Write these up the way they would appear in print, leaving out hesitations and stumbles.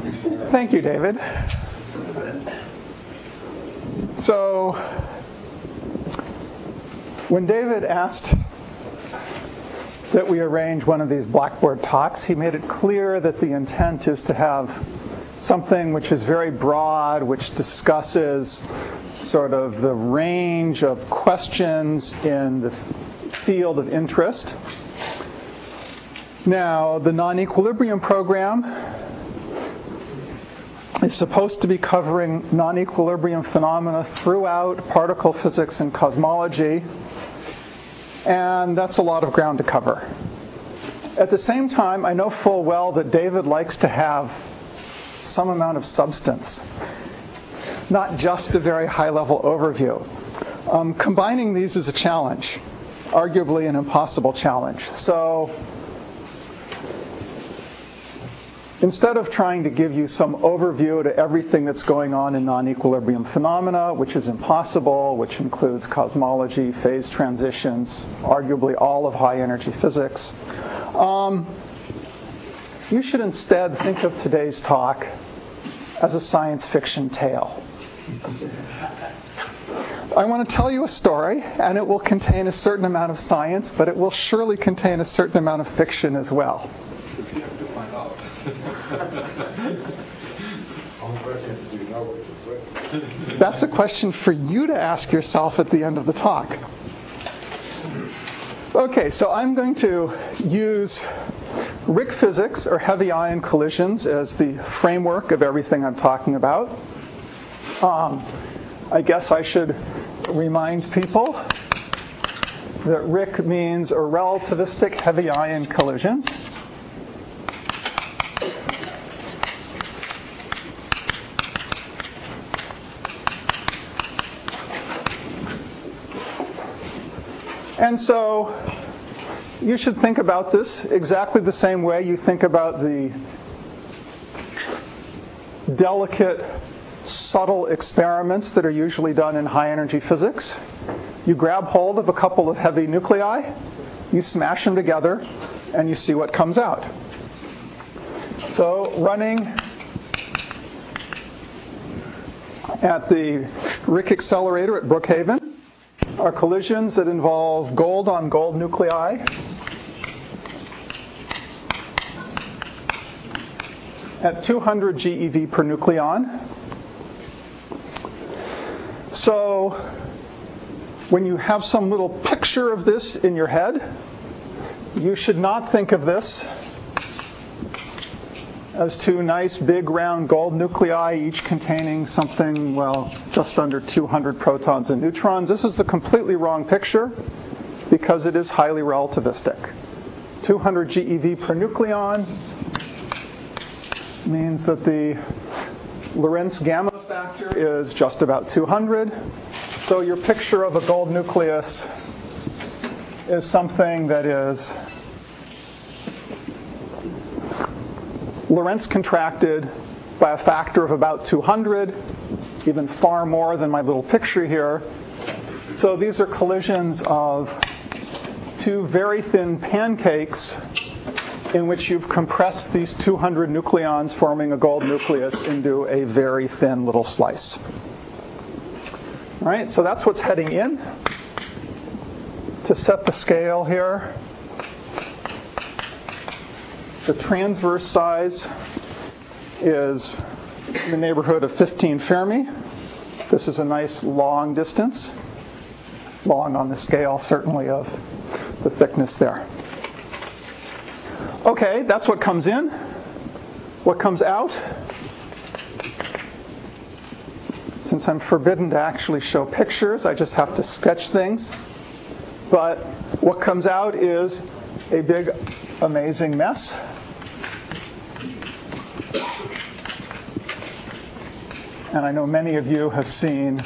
Thank you, David. So, when David asked that we arrange one of these Blackboard talks, he made it clear that the intent is to have something which is very broad, which discusses sort of the range of questions in the field of interest. Now, the non-equilibrium program is supposed to be covering non-equilibrium phenomena throughout particle physics and cosmology, and that's a lot of ground to cover. At the same time, I know full well that David likes to have some amount of substance, not just a very high-level overview. Combining these is a challenge, arguably an impossible challenge. So instead of trying to give you some overview to everything that's going on in non-equilibrium phenomena, which is impossible, which includes cosmology, phase transitions, arguably all of high-energy physics, you should instead think of today's talk as a science fiction tale. I want to tell you a story, and it will contain a certain amount of science, but it will surely contain a certain amount of fiction as well. You have to find out. That's a question for you to ask yourself at the end of the talk. Okay, so I'm going to use RHIC physics, or heavy ion collisions, as the framework of everything I'm talking about. I guess I should remind people that RHIC means or relativistic heavy ion collisions. And so you should think about this exactly the same way you think about the delicate, subtle experiments that are usually done in high-energy physics. You grab hold of a couple of heavy nuclei, you smash them together, and you see what comes out. So running at the RHIC accelerator at Brookhaven are collisions that involve gold on gold nuclei at 200 GeV per nucleon. So when you have some little picture of this in your head, you should not think of this as two nice big round gold nuclei, each containing something, well, just under 200 protons and neutrons. This is a completely wrong picture because it is highly relativistic. 200 GeV per nucleon means that the Lorentz gamma factor is just about 200. So your picture of a gold nucleus is something that is Lorentz contracted by a factor of about 200, even far more than my little picture here. So these are collisions of two very thin pancakes in which you've compressed these 200 nucleons forming a gold nucleus into a very thin little slice. All right, so that's what's heading in. To set the scale here, the transverse size is in the neighborhood of 15 Fermi. This is a nice long distance. Long on the scale, certainly, of the thickness there. Okay, that's what comes in. What comes out? Since I'm forbidden to actually show pictures, I just have to sketch things. But what comes out is a big, amazing mess. And I know many of you have seen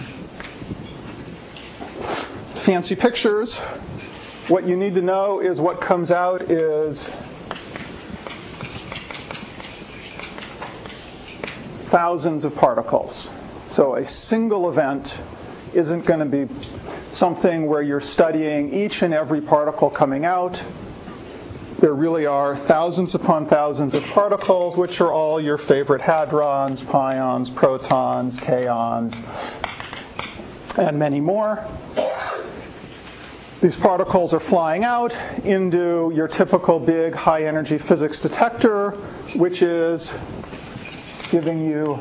fancy pictures. What you need to know is what comes out is thousands of particles. So a single event isn't going to be something where you're studying each and every particle coming out. there really are thousands upon thousands of particles, which are all your favorite hadrons, pions, protons, kaons, and many more. These particles are flying out into your typical big high-energy physics detector, which is giving you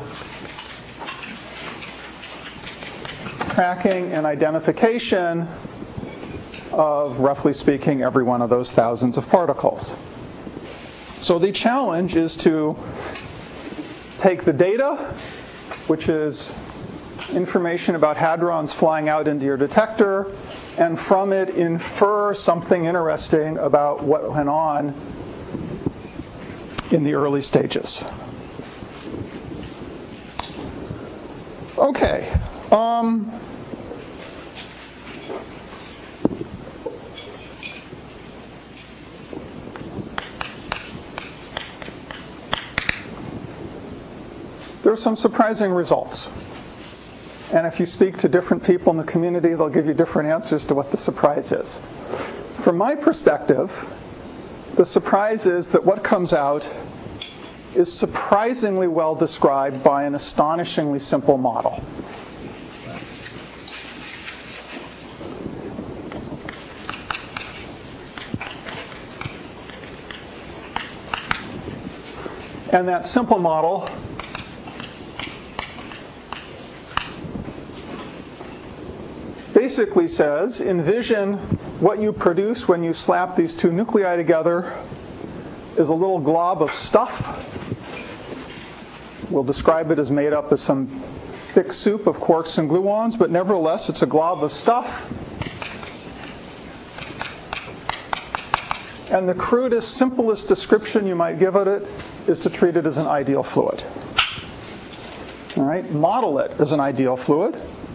tracking and identification of, roughly speaking, every one of those thousands of particles. So the challenge is to take the data, which is information about hadrons flying out into your detector, and from it infer something interesting about what went on in the early stages. Okay. There are some surprising results. And if you speak to different people in the community, they'll give you different answers to what the surprise is. From my perspective, the surprise is that what comes out is surprisingly well described by an astonishingly simple model. And that simple model basically says, envision what you produce when you slap these two nuclei together is a little glob of stuff. We'll describe it as made up of some thick soup of quarks and gluons, but nevertheless, it's a glob of stuff. And the crudest, simplest description you might give it is to treat it as an ideal fluid. All right, model it as an ideal fluid.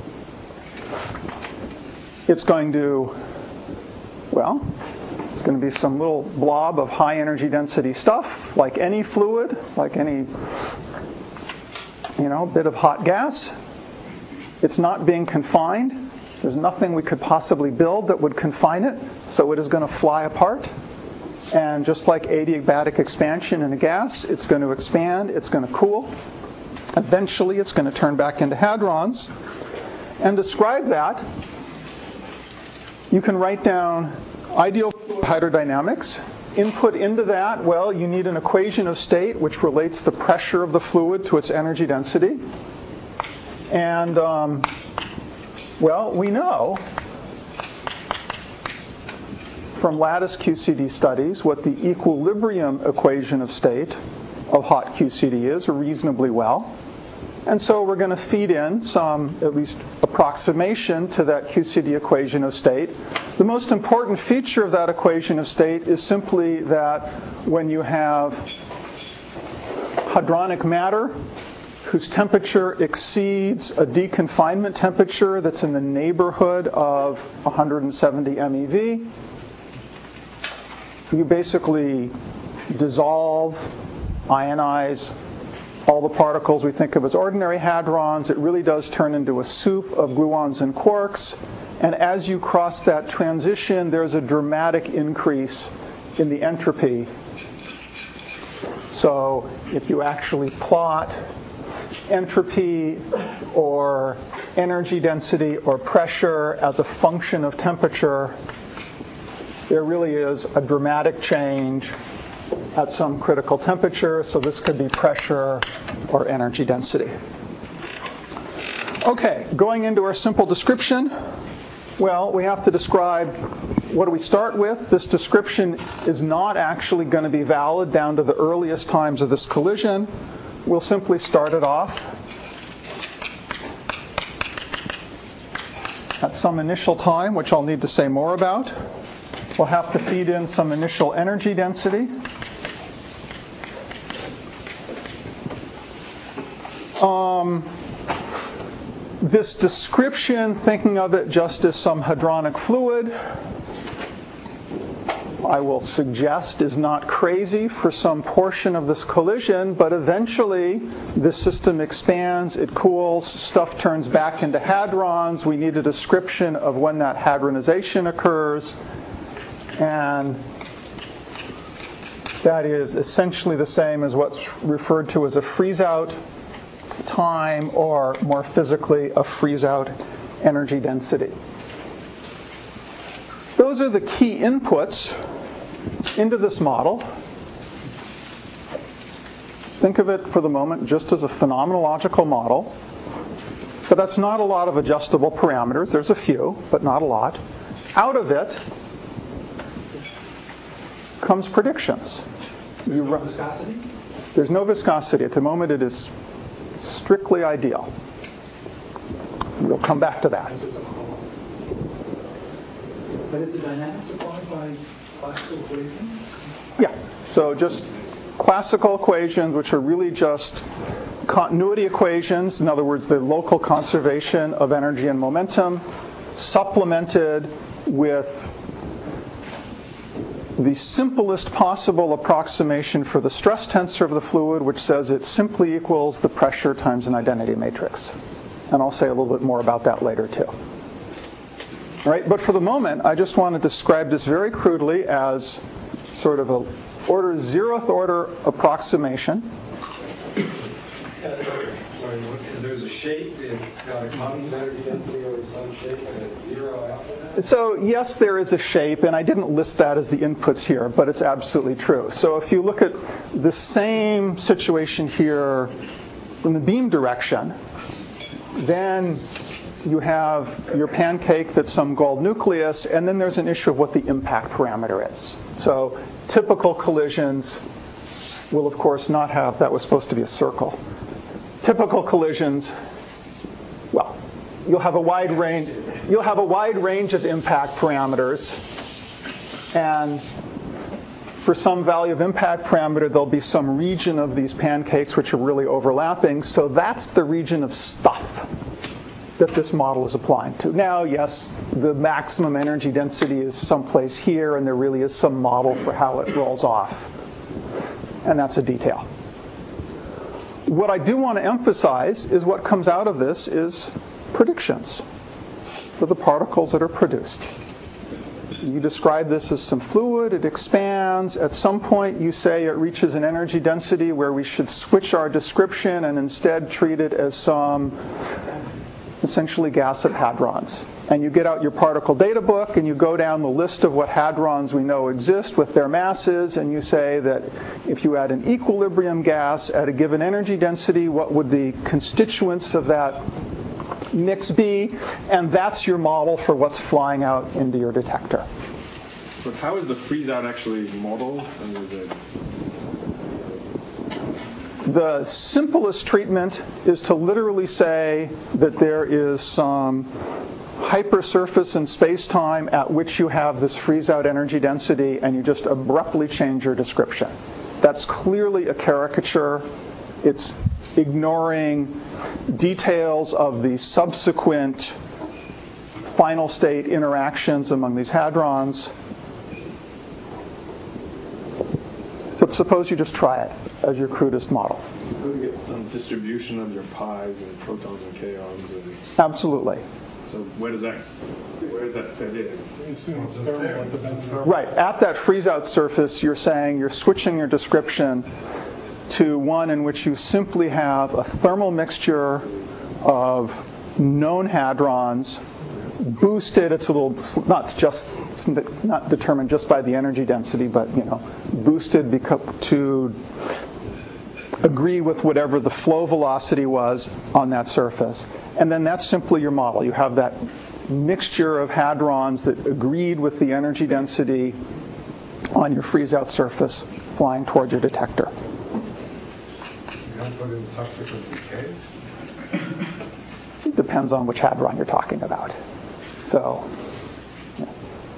It's going to, well, it's going to be some little blob of high energy density stuff, like any fluid, like any, bit of hot gas. It's not being confined. There's nothing we could possibly build that would confine it, so it is going to fly apart. And just like adiabatic expansion in a gas, it's going to expand, it's going to cool. Eventually, it's going to turn back into hadrons. And describe that, you can write down ideal fluid hydrodynamics. Input into that, well, you need an equation of state which relates the pressure of the fluid to its energy density. And, we know from lattice QCD studies what the equilibrium equation of state of hot QCD is reasonably well. And so we're going to feed in some, at least, approximation to that QCD equation of state. The most important feature of that equation of state is simply that when you have hadronic matter whose temperature exceeds a deconfinement temperature that's in the neighborhood of 170 MeV, you basically dissolve, ionize all the particles we think of as ordinary hadrons. It really does turn into a soup of gluons and quarks. And as you cross that transition, there's a dramatic increase in the entropy. So if you actually plot entropy or energy density or pressure as a function of temperature, there really is a dramatic change at some critical temperature. So this could be pressure or energy density. Okay, going into our simple description. Well, we have to describe what do we start with. This description is not actually going to be valid down to the earliest times of this collision. We'll simply start it off at some initial time, which I'll need to say more about. We'll have to feed in some initial energy density. This description, thinking of it just as some hadronic fluid, I will suggest is not crazy for some portion of this collision, but eventually this system expands, it cools, stuff turns back into hadrons. We need a description of when that hadronization occurs. And that is essentially the same as what's referred to as a freeze-out time, or more physically, a freeze-out energy density. Those are the key inputs into this model. Think of it for the moment just as a phenomenological model. But that's not a lot of adjustable parameters. There's a few, but not a lot. Out of it comes predictions. There's no viscosity? There's no viscosity. At the moment, it is strictly ideal. We'll come back to that. But is the dynamics supplied by classical equations? Yeah. So just classical equations, which are really just continuity equations, in other words, the local conservation of energy and momentum, supplemented with the simplest possible approximation for the stress tensor of the fluid, which says it simply equals the pressure times an identity matrix. And I'll say a little bit more about that later too. All right, but for the moment, I just want to describe this very crudely as sort of a zeroth order approximation. Sorry, there's a shape, it's got a constant energy density over some shape, and it's zero after that? So yes, there is a shape, and I didn't list that as the inputs here, but it's absolutely true. So if you look at the same situation here in the beam direction, then you have your pancake that's some gold nucleus, and then there's an issue of what the impact parameter is. So typical collisions will, of course, not have, that was supposed to be a circle. Typical collisions, well, you'll have a wide range of impact parameters, and for some value of impact parameter, there'll be some region of these pancakes which are really overlapping. So that's the region of stuff that this model is applying to. Now, yes, the maximum energy density is someplace here, and there really is some model for how it rolls off. And that's a detail. What I do want to emphasize is what comes out of this is predictions for the particles that are produced. You describe this as some fluid, it expands. At some point you say it reaches an energy density where we should switch our description and instead treat it as some essentially gas of hadrons. And you get out your particle data book and you go down the list of what hadrons we know exist with their masses, and you say that if you had an equilibrium gas at a given energy density, what would the constituents of that mix be? And that's your model for what's flying out into your detector. But how is the freeze-out actually modeled? And is it... The simplest treatment is to literally say that there is some hypersurface in space-time at which you have this freeze-out energy density, and you just abruptly change your description. That's clearly a caricature. It's ignoring details of the subsequent final state interactions among these hadrons. But suppose you just try it as your crudest model. How do you get some distribution of your pi's and protons and kaons? And... Absolutely. So where does that fit in? Right. At that freeze-out surface, you're saying you're switching your description to one in which you simply have a thermal mixture of known hadrons boosted. It's a little it's not determined just by the energy density, but boosted to agree with whatever the flow velocity was on that surface. And then that's simply your model. You have that mixture of hadrons that agreed with the energy density on your freeze-out surface flying toward your detector. You don't put in subsequent decays? It depends on which hadron you're talking about. So, yes.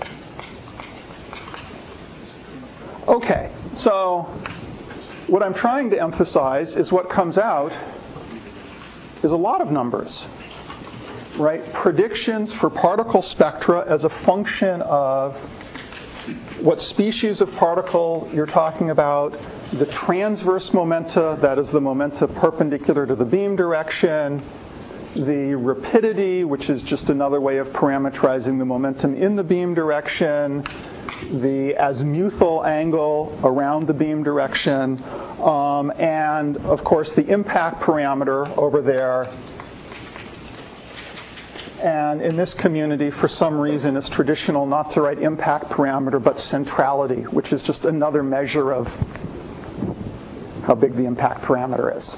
Okay, so what I'm trying to emphasize is what comes out is a lot of numbers, right? Predictions for particle spectra as a function of what species of particle you're talking about, the transverse momenta, that is the momenta perpendicular to the beam direction, the rapidity, which is just another way of parameterizing the momentum in the beam direction, the azimuthal angle around the beam direction, and of course the impact parameter over there. And in this community, for some reason, it's traditional not to write impact parameter, but centrality, which is just another measure of how big the impact parameter is.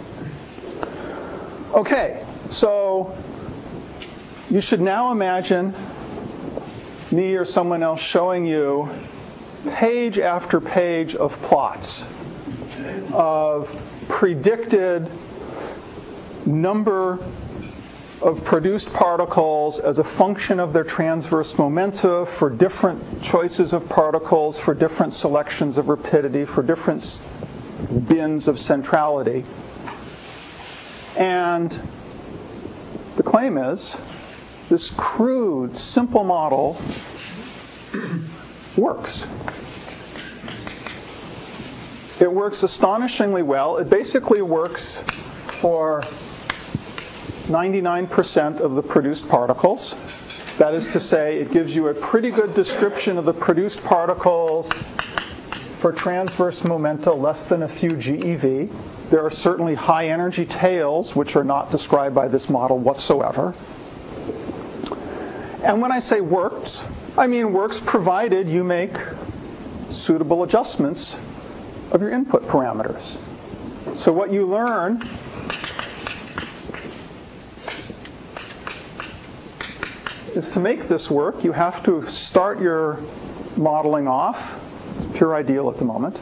Okay, so you should now imagine me or someone else showing you page after page of plots of predicted number of produced particles as a function of their transverse momenta for different choices of particles, for different selections of rapidity, for different bins of centrality. And the claim is this crude, simple model works. It works astonishingly well. It basically works for 99% of the produced particles. That is to say, it gives you a pretty good description of the produced particles for transverse momenta less than a few GeV. There are certainly high energy tails, which are not described by this model whatsoever. And when I say works, I mean works provided you make suitable adjustments of your input parameters. So what you learn is to make this work, you have to start your modeling off. It's pure ideal at the moment.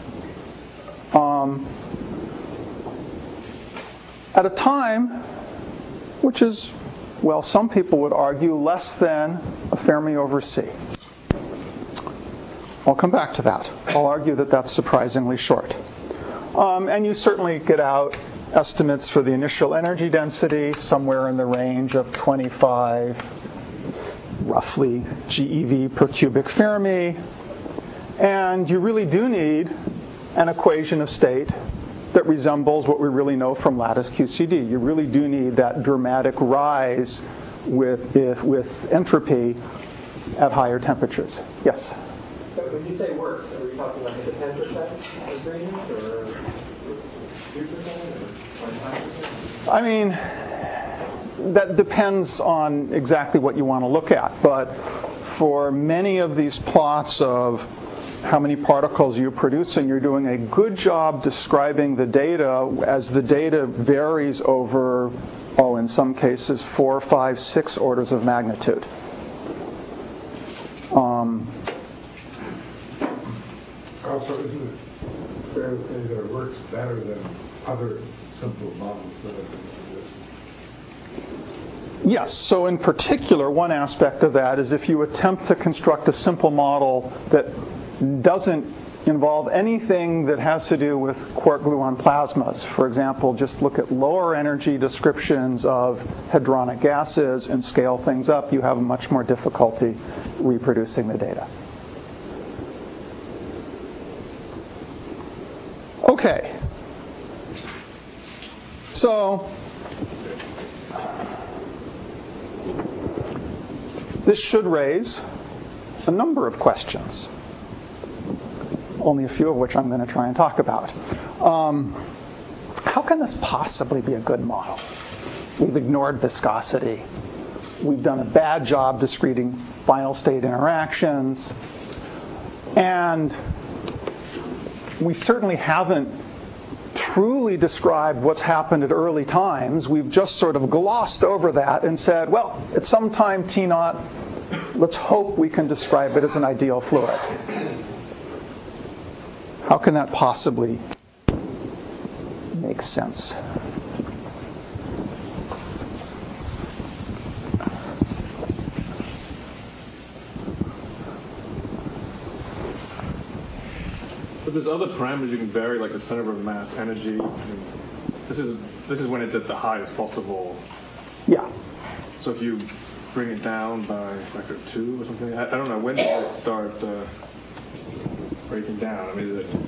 At a time which is, well, some people would argue, less than a Fermi over C. I'll come back to that. I'll argue that that's surprisingly short. And you certainly get out estimates for the initial energy density, somewhere in the range of 25, roughly, GeV per cubic Fermi. And you really do need an equation of state that resembles what we really know from lattice QCD. You really do need that dramatic rise with entropy at higher temperatures. Yes? So when you say works, are we talking like at the 10% agreement or 3% or 25%? I mean, that depends on exactly what you want to look at. But for many of these plots of how many particles you're producing, you're doing a good job describing the data as the data varies over, in some cases, 4, 5, 6 orders of magnitude. Also, isn't it fair to say that it works better than other simple models that have been suggested? Yes. So in particular, one aspect of that is if you attempt to construct a simple model that doesn't involve anything that has to do with quark-gluon plasmas. For example, just look at lower energy descriptions of hadronic gases and scale things up. You have much more difficulty reproducing the data. Okay. So this should raise a number of questions, only a few of which I'm going to try and talk about. How can this possibly be a good model? We've ignored viscosity. We've done a bad job discreting final state interactions. And we certainly haven't truly described what's happened at early times. We've just sort of glossed over that and said, well, at some time T0, let's hope we can describe it as an ideal fluid. How can that possibly make sense? But there's other parameters you can vary, like the center of mass, energy. I mean, this is when it's at the highest possible. Yeah. So if you bring it down by a factor of 2 or something, I don't know, when does it start breaking down? I mean, is it?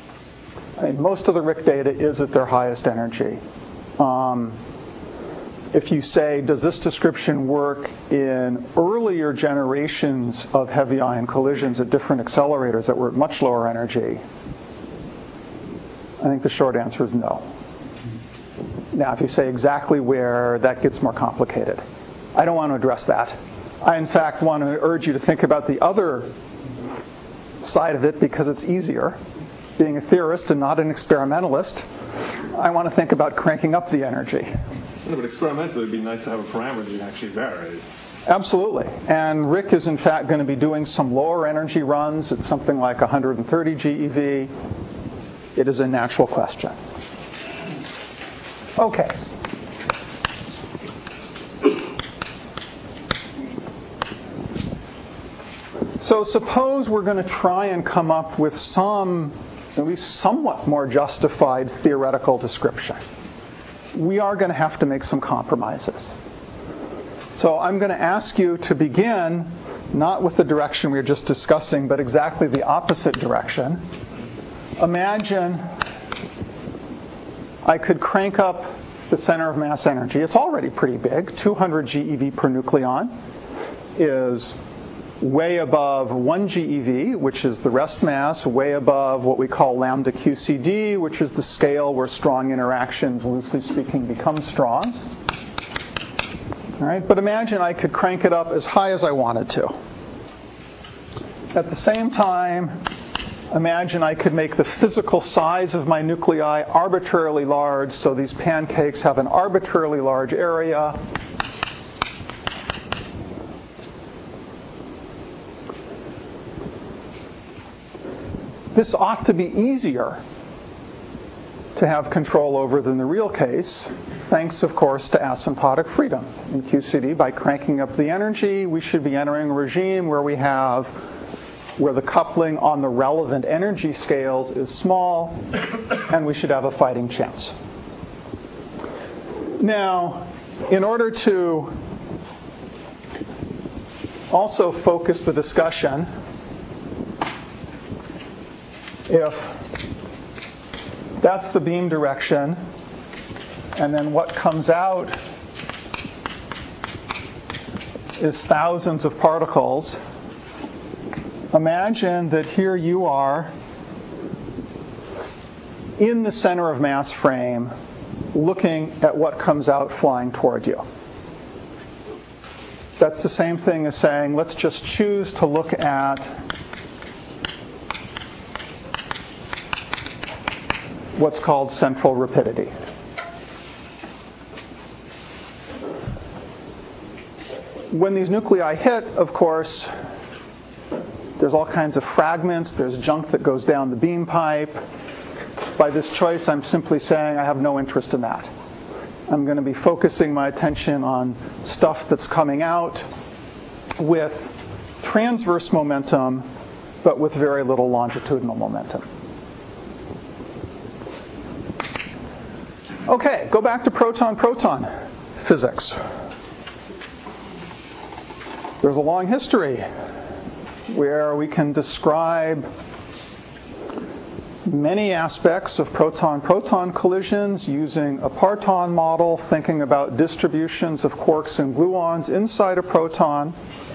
I mean, most of the RHIC data is at their highest energy. if you say, does this description work in earlier generations of heavy ion collisions at different accelerators that were at much lower energy, I think the short answer is no. Now, if you say exactly where, that gets more complicated. I don't want to address that. I, in fact, want to urge you to think about the other side of it because it's easier. Being a theorist and not an experimentalist, I want to think about cranking up the energy. No, but experimentally, it would be nice to have a parameter that actually varies. Absolutely. And Rick is, in fact, going to be doing some lower energy runs at something like 130 GeV. It is a natural question. Okay. So suppose we're going to try and come up with some, at least somewhat more justified theoretical description. We are going to have to make some compromises. So I'm going to ask you to begin not with the direction we were just discussing, but exactly the opposite direction. Imagine I could crank up the center of mass energy. It's already pretty big. 200 GeV per nucleon is way above 1 GeV, which is the rest mass, way above what we call lambda QCD, which is the scale where strong interactions, loosely speaking, become strong. All right, but imagine I could crank it up as high as I wanted to. At the same time, imagine I could make the physical size of my nuclei arbitrarily large, so these pancakes have an arbitrarily large area. This ought to be easier to have control over than the real case, thanks, of course, to asymptotic freedom. In QCD, by cranking up the energy, we should be entering a regime where the coupling on the relevant energy scales is small, and we should have a fighting chance. Now, in order to also focus the discussion, if that's the beam direction, and then what comes out is thousands of particles, imagine that here you are in the center of mass frame looking at what comes out flying toward you. That's the same thing as saying, let's just choose to look at what's called central rapidity. When these nuclei hit, of course, there's all kinds of fragments. There's junk that goes down the beam pipe. By this choice, I'm simply saying I have no interest in that. I'm going to be focusing my attention on stuff that's coming out with transverse momentum, but with very little longitudinal momentum. Okay, go back to proton-proton physics. There's a long history where we can describe many aspects of proton-proton collisions using a parton model, thinking about distributions of quarks and gluons inside a proton.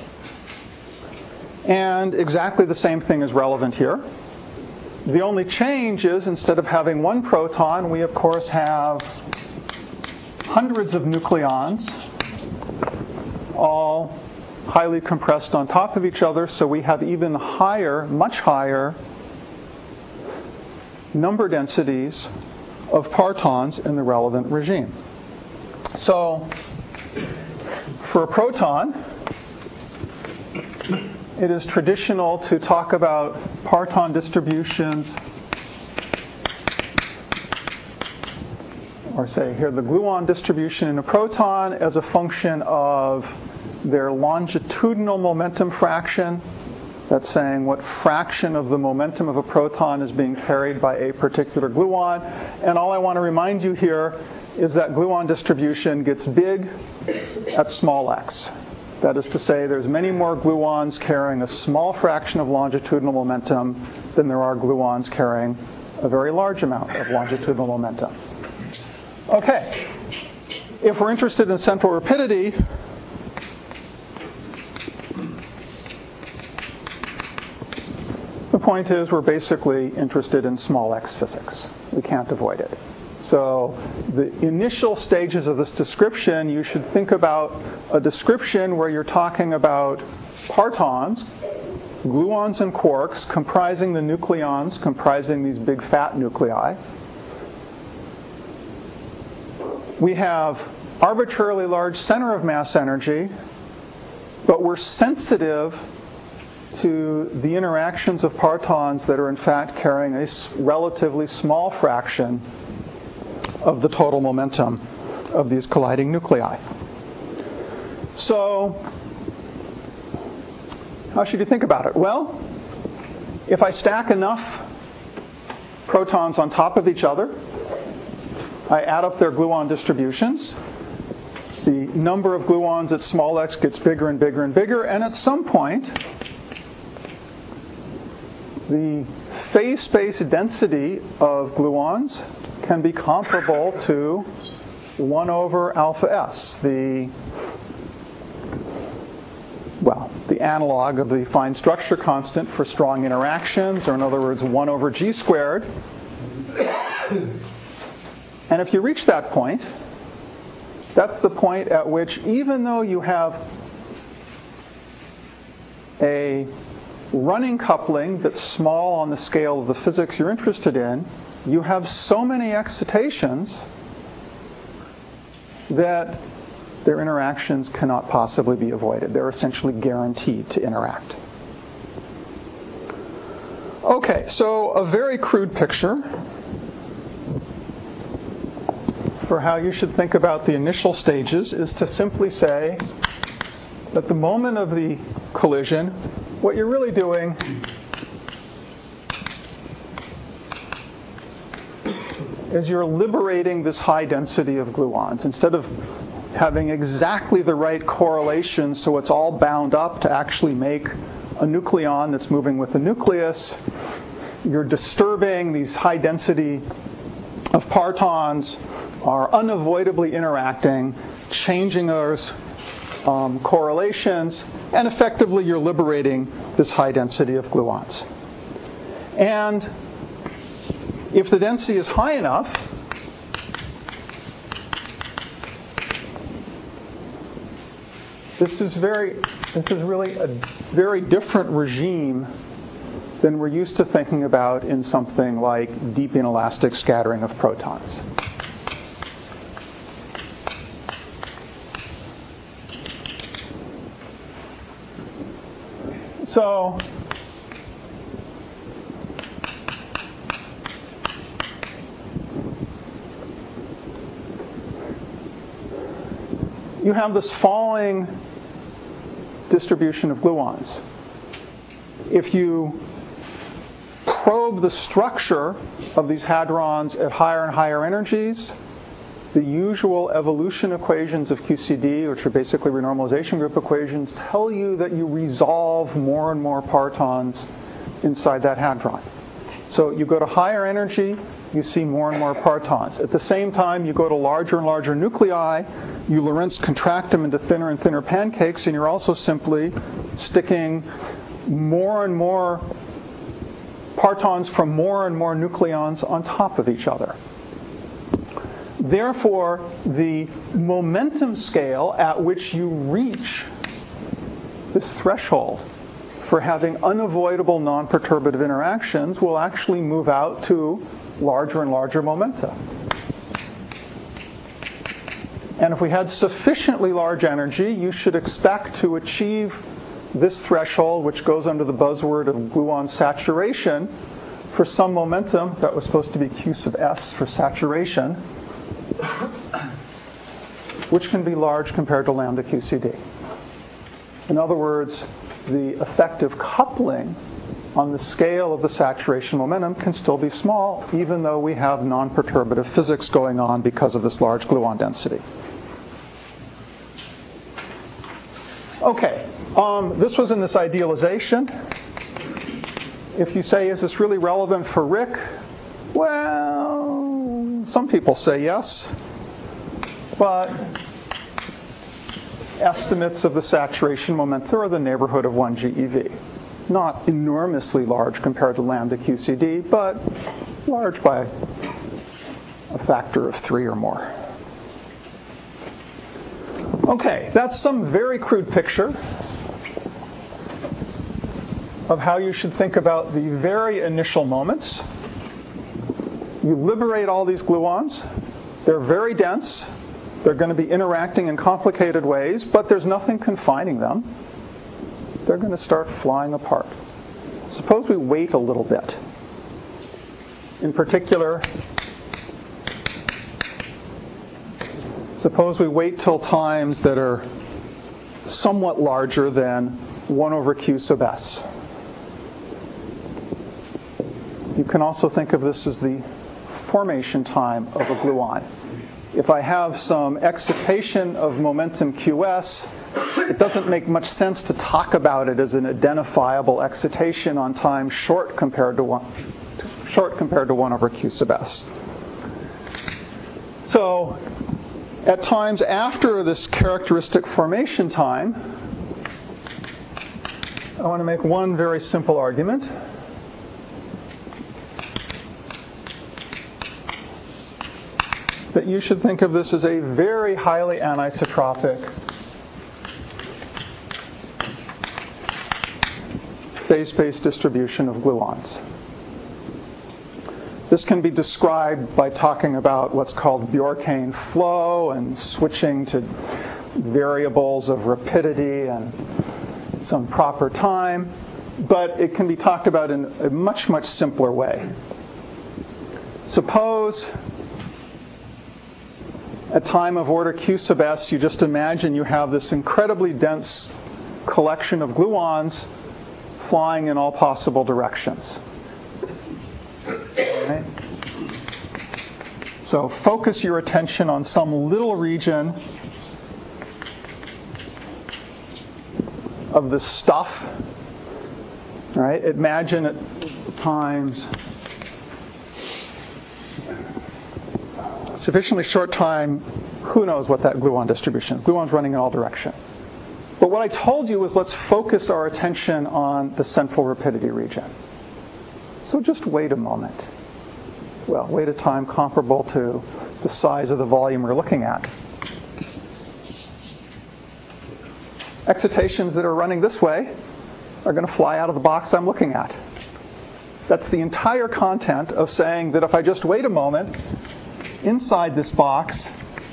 And exactly the same thing is relevant here. The only change is, instead of having one proton, we of course have hundreds of nucleons, all highly compressed on top of each other, so we have even higher, much higher number densities of partons in the relevant regime. So, for a proton, it is traditional to talk about parton distributions, or say here the gluon distribution in a proton as a function of their longitudinal momentum fraction. That's saying what fraction of the momentum of a proton is being carried by a particular gluon. And all I want to remind you here is that gluon distribution gets big at small x. That is to say, there's many more gluons carrying a small fraction of longitudinal momentum than there are gluons carrying a very large amount of longitudinal momentum. Okay. If we're interested in central rapidity, the point is we're basically interested in small x physics. We can't avoid it. So the initial stages of this description, you should think about a description where you're talking about partons, gluons and quarks, comprising the nucleons, comprising these big fat nuclei. We have arbitrarily large center of mass energy, but we're sensitive to the interactions of partons that are in fact carrying a relatively small fraction of the total momentum of these colliding nuclei. So, how should you think about it? Well, if I stack enough protons on top of each other, I add up their gluon distributions. The number of gluons at small x gets bigger and bigger and bigger, and at some point, the phase space density of gluons can be comparable to 1 over alpha s, the analog of the fine structure constant for strong interactions, or in other words, 1 over g squared. And if you reach that point, that's the point at which, even though you have a running coupling that's small on the scale of the physics you're interested in, you have so many excitations that their interactions cannot possibly be avoided. They're essentially guaranteed to interact. Okay, so a very crude picture for how you should think about the initial stages is to simply say that the moment of the collision, what you're really doing is you're liberating this high density of gluons. Instead of having exactly the right correlation so it's all bound up to actually make a nucleon that's moving with the nucleus, you're disturbing these high density of partons are unavoidably interacting, changing those correlations, and effectively you're liberating this high density of gluons. And if the density is high enough, this is really a very different regime than we're used to thinking about in something like deep inelastic scattering of protons. So, you have this falling distribution of gluons. If you probe the structure of these hadrons at higher and higher energies, the usual evolution equations of QCD, which are basically renormalization group equations, tell you that you resolve more and more partons inside that hadron. So you go to higher energy, you see more and more partons. At the same time, you go to larger and larger nuclei, you Lorentz contract them into thinner and thinner pancakes, and you're also simply sticking more and more partons from more and more nucleons on top of each other. Therefore, the momentum scale at which you reach this threshold for having unavoidable non-perturbative interactions will actually move out to larger and larger momenta. And if we had sufficiently large energy, you should expect to achieve this threshold, which goes under the buzzword of gluon saturation, for some momentum that was supposed to be Q sub s for saturation, which can be large compared to lambda QCD. In other words, the effective coupling on the scale of the saturation momentum can still be small, even though we have non-perturbative physics going on because of this large gluon density. Okay, this was in this idealization. If you say, is this really relevant for Rick? Well, some people say yes. but estimates of the saturation momenta are the neighborhood of 1 GeV. Not enormously large compared to lambda QCD, but large by a factor of 3 or more. Okay, that's some very crude picture of how you should think about the very initial moments. You liberate all these gluons. They're very dense. They're going to be interacting in complicated ways, but there's nothing confining them. They're going to start flying apart. Suppose we wait a little bit. In particular, suppose we wait till times that are somewhat larger than 1 over Q sub s. You can also think of this as the formation time of a gluon. If I have some excitation of momentum Qs, it doesn't make much sense to talk about it as an identifiable excitation on time short compared to 1 over Q sub s. So at times after this characteristic formation time, I want to make one very simple argument. That you should think of this as a very highly anisotropic phase space distribution of gluons. This can be described by talking about what's called Bjorkane flow and switching to variables of rapidity and some proper time, but it can be talked about in a much, much simpler way. Suppose at time of order Q sub s, you just imagine you have this incredibly dense collection of gluons flying in all possible directions. Okay? So focus your attention on some little region of the stuff. Right? Imagine at times sufficiently short time, who knows what that gluon distribution is. Gluon's running in all directions. But what I told you was let's focus our attention on the central rapidity region. So just wait a moment. Well, wait a time comparable to the size of the volume we're looking at. Excitations that are running this way are going to fly out of the box I'm looking at. That's the entire content of saying that if I just wait a moment, inside this box,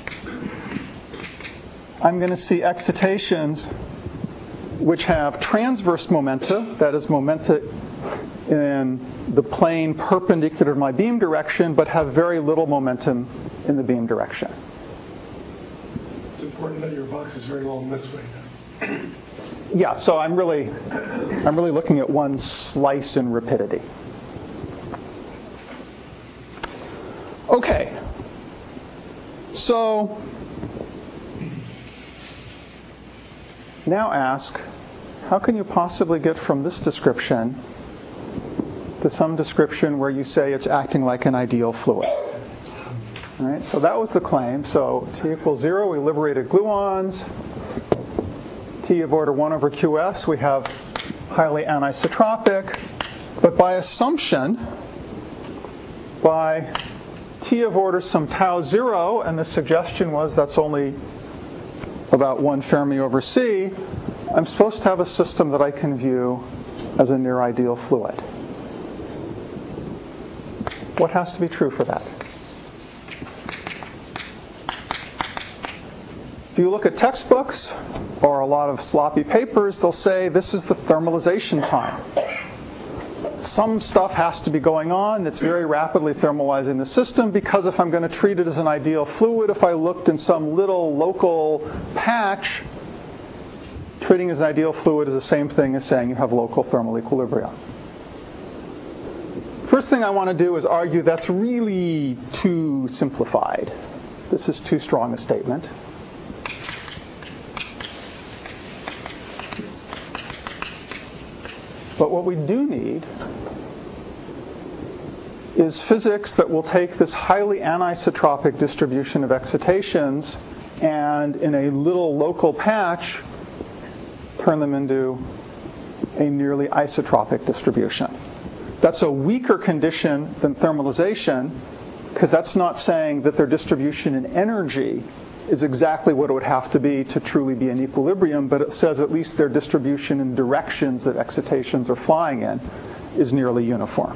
I'm going to see excitations which have transverse momenta, that is momenta in the plane perpendicular to my beam direction, but have very little momentum in the beam direction. It's important that your box is very long this way then. Yeah, so I'm really looking at one slice in rapidity. Okay. So now ask, how can you possibly get from this description to some description where you say it's acting like an ideal fluid? All right, so that was the claim. So T equals 0, we liberated gluons. T of order 1 over Qs, we have highly anisotropic. But by assumption, by T of order some tau 0, and the suggestion was that's only about 1 Fermi over C, I'm supposed to have a system that I can view as a near ideal fluid. What has to be true for that? If you look at textbooks or a lot of sloppy papers, they'll say this is the thermalization time. Some stuff has to be going on that's very rapidly thermalizing the system, because if I'm going to treat it as an ideal fluid, if I looked in some little local patch, treating it as an ideal fluid is the same thing as saying you have local thermal equilibrium. First thing I want to do is argue that's really too simplified. This is too strong a statement. But what we do need is physics that will take this highly anisotropic distribution of excitations and in a little local patch turn them into a nearly isotropic distribution. That's a weaker condition than thermalization, because that's not saying that their distribution in energy is exactly what it would have to be to truly be in equilibrium, but it says at least their distribution in directions that excitations are flying in is nearly uniform.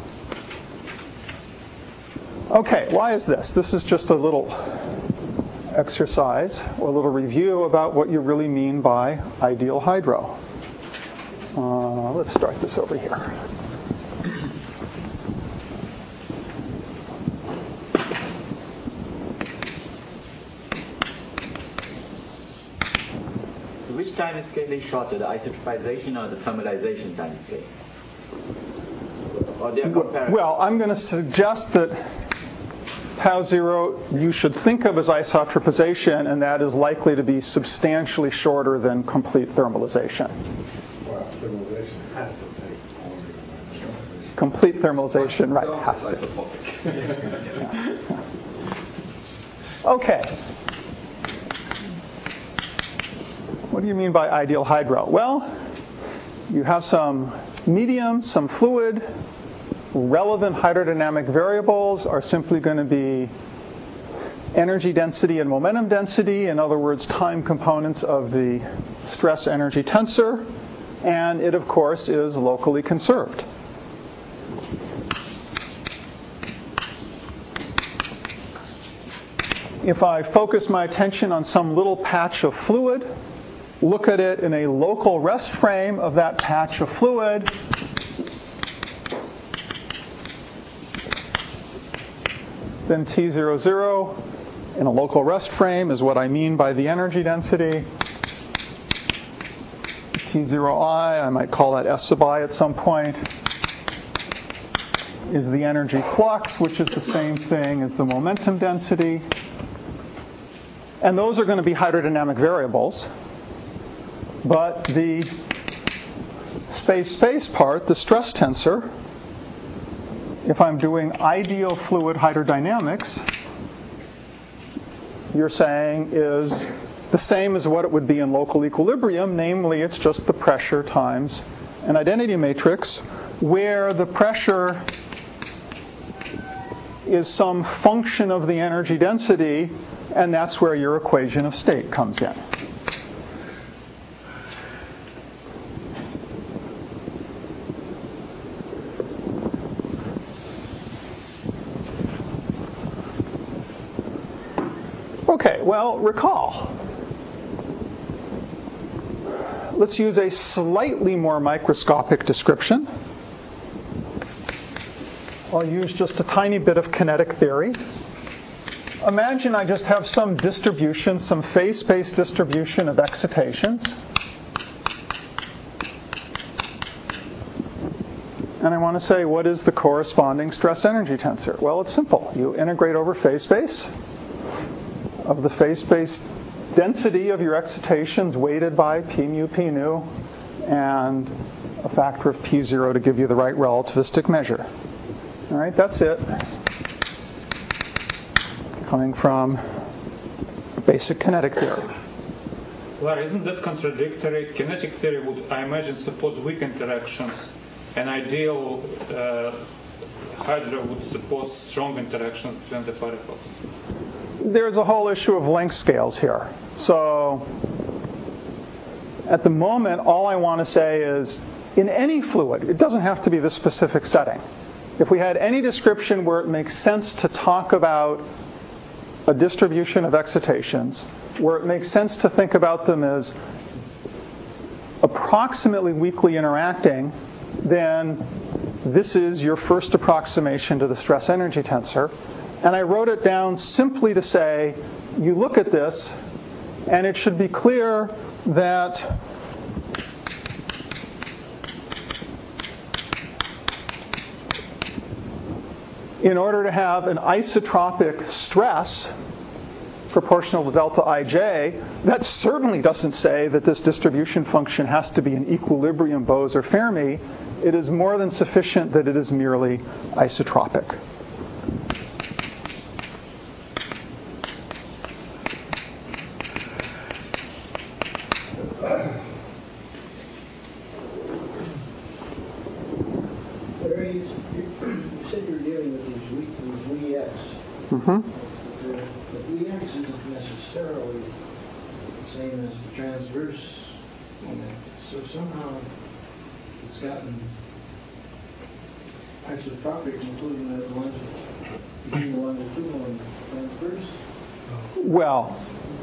Okay, why is this? This is just a little exercise or a little review about what you really mean by ideal hydro. Let's start this over here. Which time scale is shorter, the isotropization or the thermalization time scale? Or they are comparable? Well, I'm going to suggest that tau 0 you should think of as isotropization, and that is likely to be substantially shorter than complete thermalization. Well, thermalization has to take longer than isotropization. Complete thermalization, right, has to. Okay. What do you mean by ideal hydro? Well, you have some medium, some fluid. Relevant hydrodynamic variables are simply going to be energy density and momentum density, in other words, time components of the stress energy tensor, and it, of course, is locally conserved. If I focus my attention on some little patch of fluid, look at it in a local rest frame of that patch of fluid, then T00 in a local rest frame is what I mean by the energy density. T0I, I might call that S sub I at some point, is the energy flux, which is the same thing as the momentum density. And those are going to be hydrodynamic variables. But the space-space part, the stress tensor, if I'm doing ideal fluid hydrodynamics, you're saying is the same as what it would be in local equilibrium, namely it's just the pressure times an identity matrix, where the pressure is some function of the energy density, and that's where your equation of state comes in. Okay, well, recall. Let's use a slightly more microscopic description. I'll use just a tiny bit of kinetic theory. Imagine I just have some distribution, some phase space distribution of excitations. And I want to say, what is the corresponding stress energy tensor? Well, it's simple. You integrate over phase space of the phase space density of your excitations weighted by p mu p nu and a factor of p0 to give you the right relativistic measure. All right, that's it. Coming from basic kinetic theory. Well, isn't that contradictory? Kinetic theory would, I imagine, suppose weak interactions. An ideal hydro would suppose strong interactions between the particles. There's a whole issue of length scales here. So at the moment, all I want to say is, in any fluid, it doesn't have to be this specific setting. If we had any description where it makes sense to talk about a distribution of excitations, where it makes sense to think about them as approximately weakly interacting, then this is your first approximation to the stress energy tensor. And I wrote it down simply to say, you look at this, and it should be clear that in order to have an isotropic stress proportional to delta ij, that certainly doesn't say that this distribution function has to be an equilibrium Bose or Fermi. It is more than sufficient that it is merely isotropic. the x isn't necessarily the same as the transverse moment. So somehow it's gotten isotropic, including the longitudinal and transverse. Well,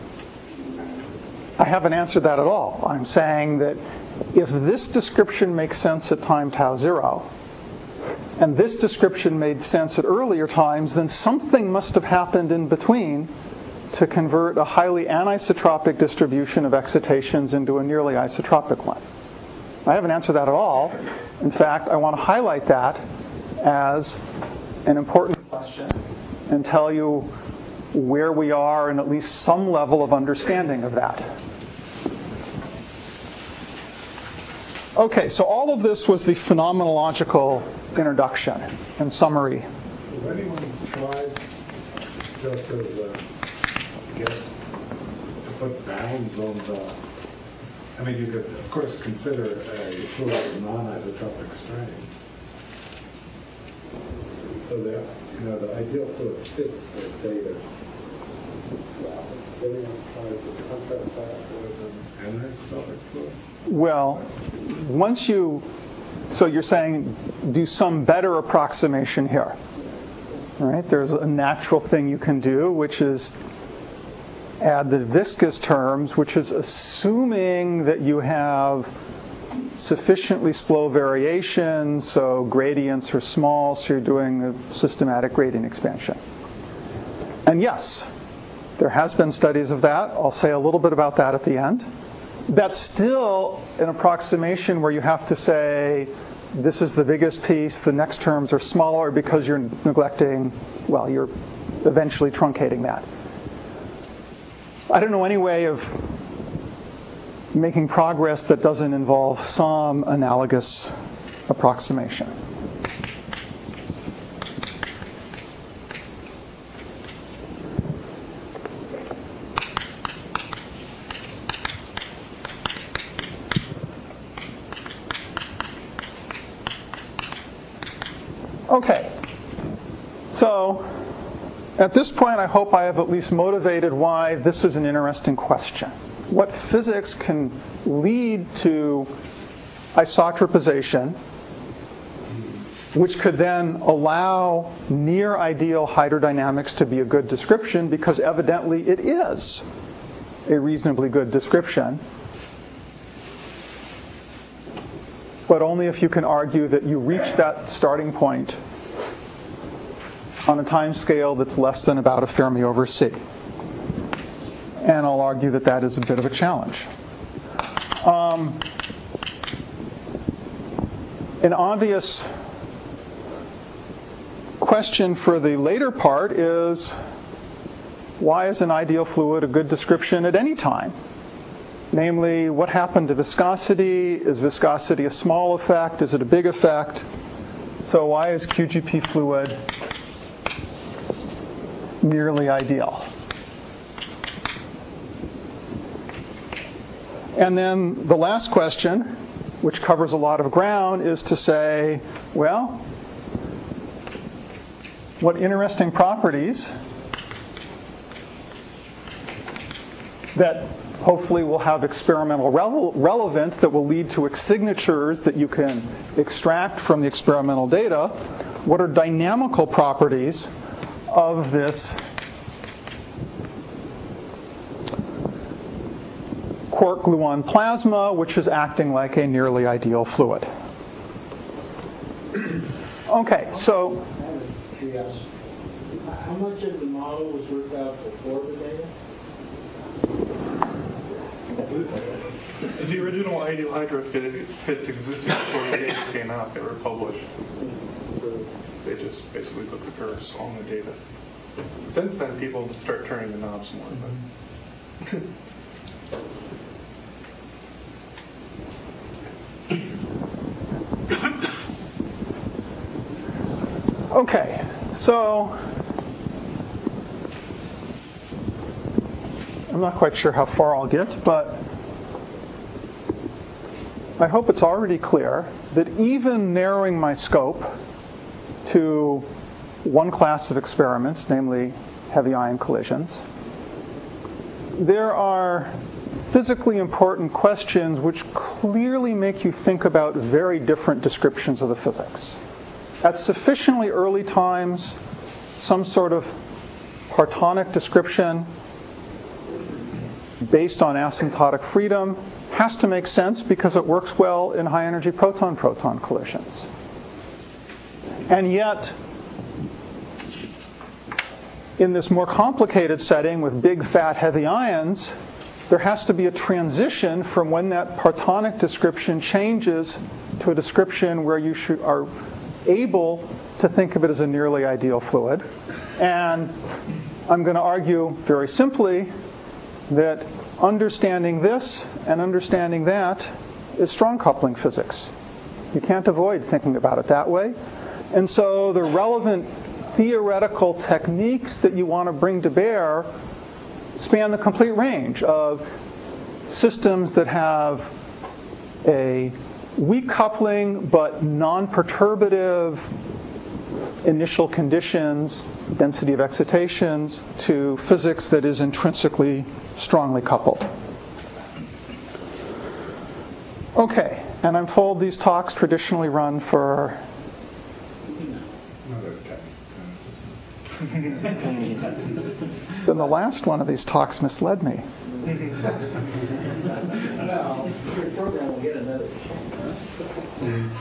I haven't answered that at all. I'm saying that if this description makes sense at time tau 0, and this description made sense at earlier times, then something must have happened in between to convert a highly anisotropic distribution of excitations into a nearly isotropic one. I haven't answered that at all. In fact, I want to highlight that as an important question and tell you where we are in at least some level of understanding of that. Okay, so all of this was the phenomenological introduction and summary. Has anyone tried, just as a guess, to put bounds on the... I mean, you could, of course, consider a fluid of non-isotropic strain. So the ideal fluid fits the data. Well, anyone tried to contrast that with an anisotropic fluid? Well, so you're saying do some better approximation here, right? There's a natural thing you can do, which is add the viscous terms, which is assuming that you have sufficiently slow variation, so gradients are small, so you're doing a systematic gradient expansion. And yes, there has been studies of that. I'll say a little bit about that at the end. That's still an approximation where you have to say, this is the biggest piece, the next terms are smaller because you're neglecting, well, you're eventually truncating that. I don't know any way of making progress that doesn't involve some analogous approximation. Okay, so at this point I hope I have at least motivated why this is an interesting question. What physics can lead to isotropization, which could then allow near-ideal hydrodynamics to be a good description, because evidently it is a reasonably good description, but only if you can argue that you reach that starting point on a time scale that's less than about a Fermi over C. And I'll argue that that is a bit of a challenge. An obvious question for the later part is, why is an ideal fluid a good description at any time? Namely, what happened to viscosity? Is viscosity a small effect? Is it a big effect? So why is QGP fluid nearly ideal? And then the last question, which covers a lot of ground, is to say, well, what interesting properties that hopefully will have experimental relevance that will lead to signatures that you can extract from the experimental data, what are dynamical properties of this quark-gluon plasma, which is acting like a nearly ideal fluid. Okay, so how much of the model was worked out before the data? The original ideal hydro fits existed before the data came out. They were published. They just basically took the curves on the data. Since then, people start turning the knobs more. But okay, so I'm not quite sure how far I'll get, but I hope it's already clear that even narrowing my scope to one class of experiments, namely heavy ion collisions, there are physically important questions which clearly make you think about very different descriptions of the physics. At sufficiently early times, some sort of Platonic description based on asymptotic freedom has to make sense because it works well in high-energy proton-proton collisions. And yet, in this more complicated setting with big, fat, heavy ions, there has to be a transition from when that Platonic description changes to a description where you are able to think of it as a nearly ideal fluid. And I'm going to argue very simply that understanding this and understanding that is strong coupling physics. You can't avoid thinking about it that way. And so the relevant theoretical techniques that you want to bring to bear span the complete range of systems that have a weak coupling but non-perturbative initial conditions, density of excitations, to physics that is intrinsically strongly coupled. Okay, and I'm told these talks traditionally run for then the last one of these talks misled me. Well, your program will get another chance.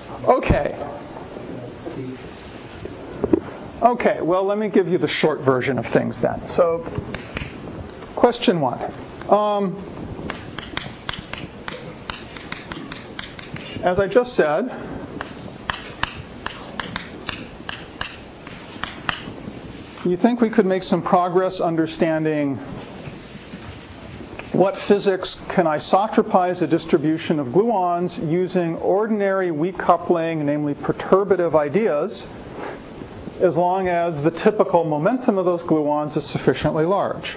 Okay, well, let me give you the short version of things then. So, question 1. As I just said, you think we could make some progress understanding what physics can isotropize a distribution of gluons using ordinary weak coupling, namely perturbative ideas, as long as the typical momentum of those gluons is sufficiently large.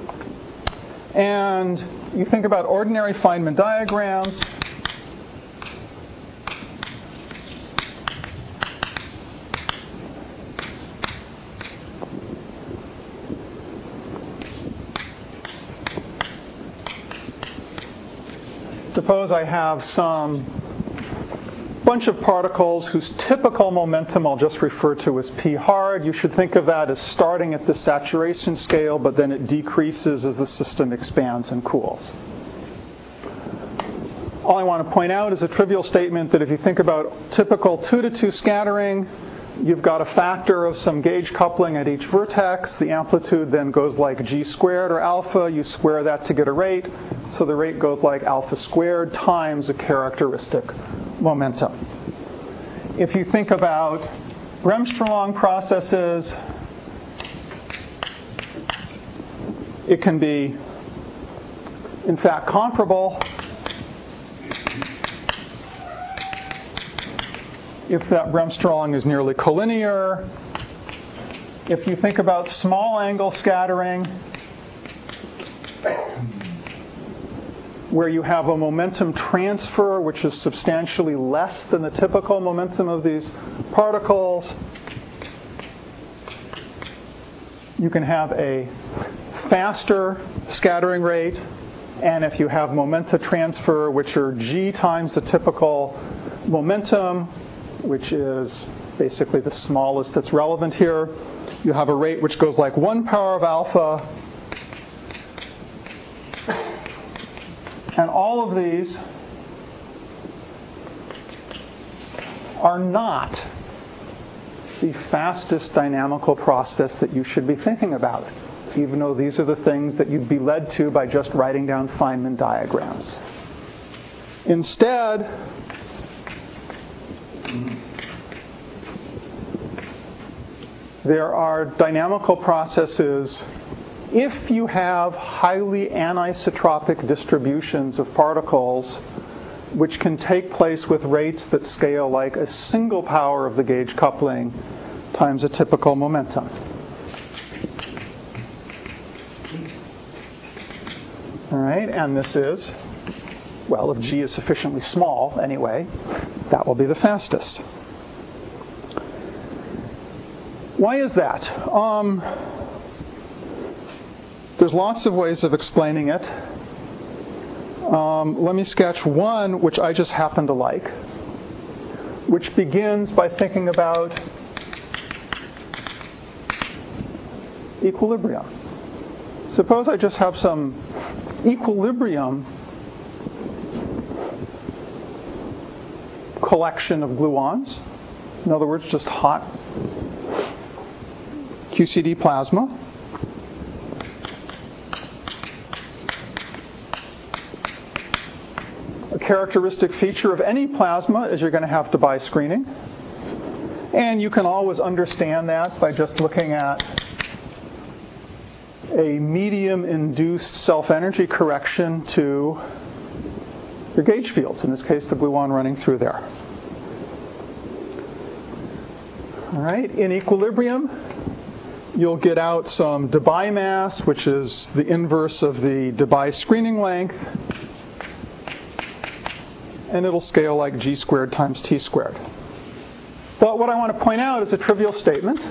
And you think about ordinary Feynman diagrams. Suppose I have some bunch of particles whose typical momentum I'll just refer to as p hard. You should think of that as starting at the saturation scale, but then it decreases as the system expands and cools. All I want to point out is a trivial statement that if you think about typical 2-to-2 scattering, you've got a factor of some gauge coupling at each vertex. The amplitude then goes like g squared or alpha. You square that to get a rate. So the rate goes like alpha squared times a characteristic momentum. If you think about Bremsstrahlung processes, it can be, in fact, comparable if that Bremsstrahlung is nearly collinear. If you think about small angle scattering, where you have a momentum transfer which is substantially less than the typical momentum of these particles, you can have a faster scattering rate. And if you have momenta transfer, which are g times the typical momentum, which is basically the smallest that's relevant here, you have a rate which goes like 1 power of alpha. And all of these are not the fastest dynamical process that you should be thinking about, even though these are the things that you'd be led to by just writing down Feynman diagrams. Instead, there are dynamical processes if you have highly anisotropic distributions of particles which can take place with rates that scale like a single power of the gauge coupling times a typical momentum. All right, and this is, well, if g is sufficiently small anyway, that will be the fastest. Why is that? There's lots of ways of explaining it. Let me sketch one which I just happen to like, which begins by thinking about equilibrium. Suppose I just have some equilibrium collection of gluons. In other words, just hot QCD plasma. A characteristic feature of any plasma is you're going to have Debye screening. And you can always understand that by just looking at a medium-induced self-energy correction to your gauge fields, in this case the gluon running through there. All right, in equilibrium, you'll get out some Debye mass, which is the inverse of the Debye screening length, and it'll scale like g squared times t squared. But what I want to point out is a trivial statement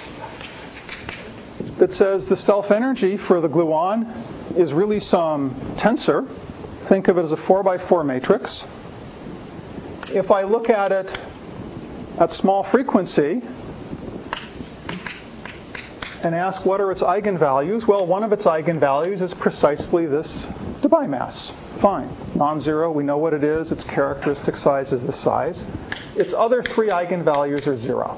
that says the self-energy for the gluon is really some tensor. Think of it as a 4x4 matrix. If I look at it at small frequency and ask what are its eigenvalues, well, one of its eigenvalues is precisely this Debye mass. Fine. Non-zero, we know what it is. Its characteristic size is this size. Its other three eigenvalues are 0.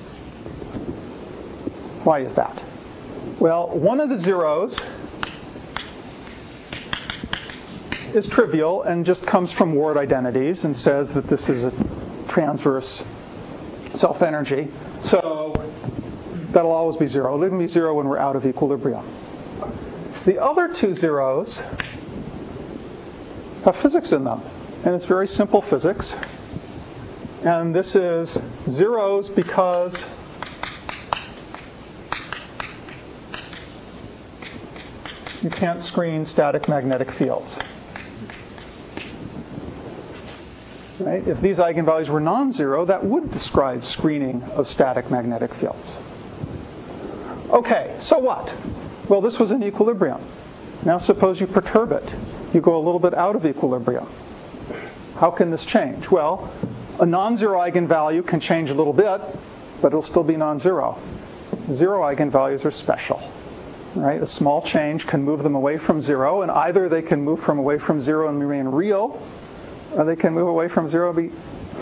Why is that? Well, one of the zeros is trivial and just comes from Ward identities and says that this is a transverse self-energy. So that'll always be 0. It'll even be 0 when we're out of equilibrium. The other two zeros have physics in them. And it's very simple physics. And this is zeros because you can't screen static magnetic fields. Right? If these eigenvalues were non-zero, that would describe screening of static magnetic fields. Okay, so what? Well, this was in equilibrium. Now suppose you perturb it. You go a little bit out of equilibrium. How can this change? Well, a non-zero eigenvalue can change a little bit, but it'll still be non-zero. Zero eigenvalues are special. Right? A small change can move them away from 0, and either they can move from away from 0 and remain real, or they can move away from 0 and be